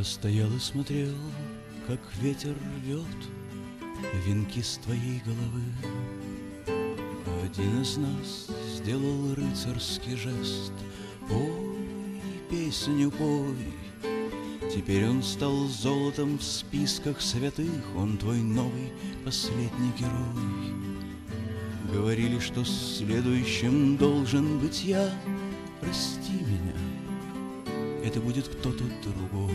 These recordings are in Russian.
Я стоял и смотрел, как ветер рвет венки с твоей головы. Один из нас сделал рыцарский жест: пой, песню пой. Теперь он стал золотом в списках святых, он твой новый последний герой. Говорили, что следующим должен быть я. Прости меня, это будет кто-то другой.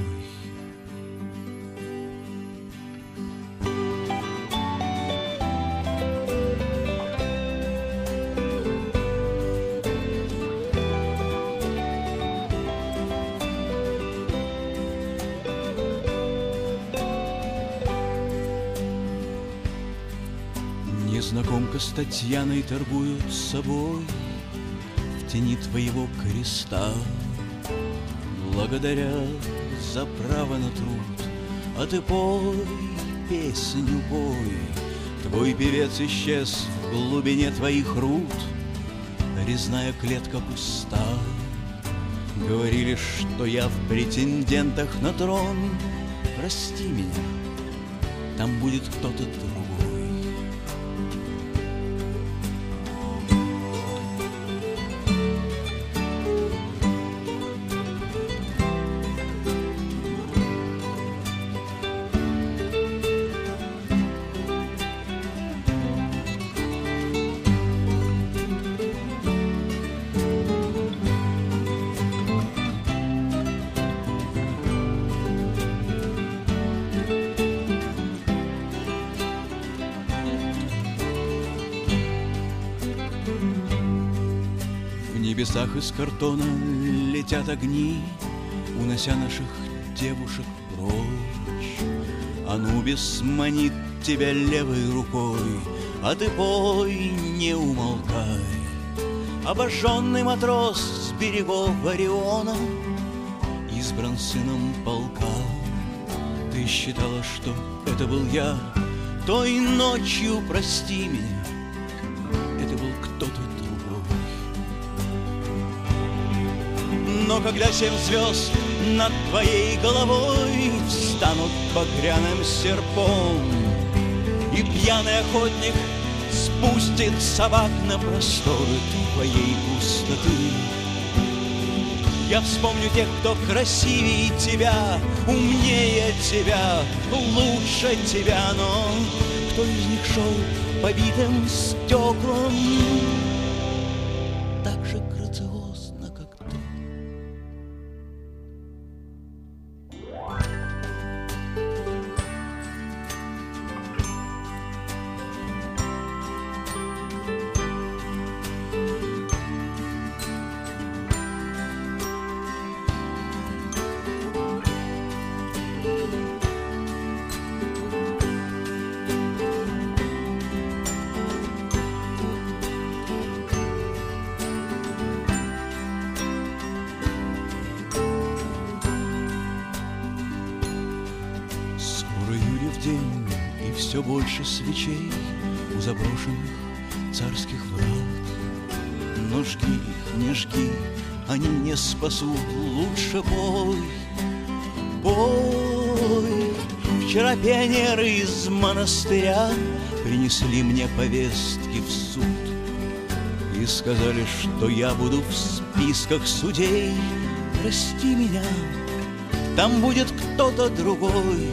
Незнакомка с Татьяной торгуют собой в тени твоего креста. Благодарят за право на труд, а ты пой, песню пой. Твой певец исчез в глубине твоих руд, резная клетка пуста. Говорили, что я в претендентах на трон. Прости меня, там будет кто-то другой. В небесах из картона летят огни, унося наших девушек прочь. Анубис манит тебя левой рукой, а ты пой, не умолкай. Обожженный матрос с берегов Ориона избран сыном полка. Ты считала, что это был я той ночью, прости меня, это был кто-то другой. Но когда 7 звезд над твоей головой встанут багряным серпом, и пьяный охотник спустит собак на просторы твоей пустоты, я вспомню тех, кто красивее тебя, умнее тебя, лучше тебя, но кто из них шел побитым стеклом так же грациозно, как ты? День, и все больше свечей у заброшенных царских врат. Но жги их, не жги, они не спасут, лучше пой, пой. Вчера пионеры из монастыря принесли мне повестки в суд и сказали, что я буду в списках судей. Прости меня, там будет кто-то другой.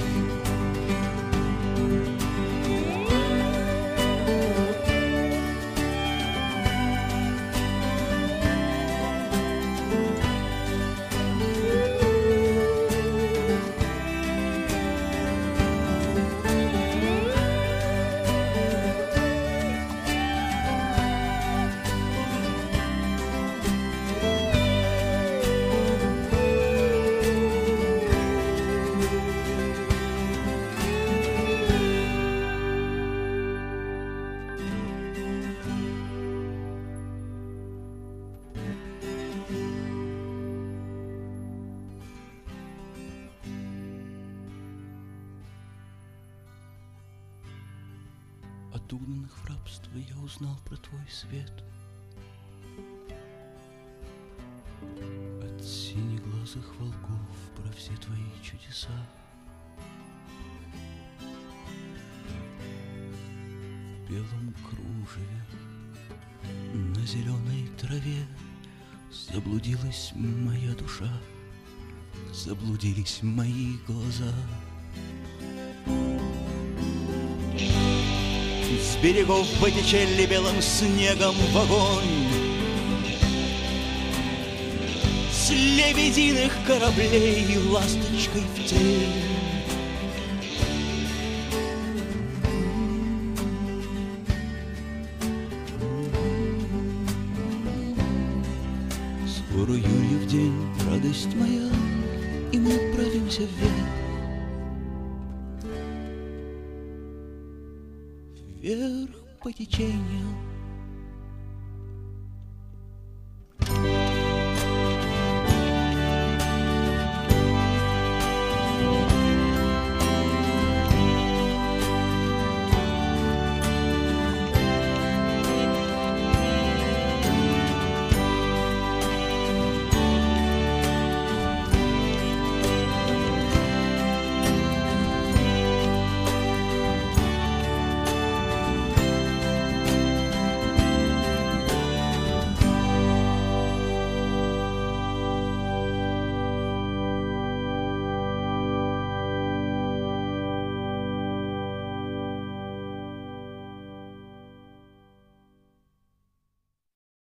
От угнанных в рабство я узнал про твой свет. От синеглазых лысых волков, про все твои чудеса. В белом кружеве на зеленой траве заблудилась моя душа, заблудились мои глаза. С берегов потечели белым снегом в огонь, с лебединых кораблей ласточкой в тень. Скоро Юрьев день, радость моя, и мы отправимся вверх. Вверх по течению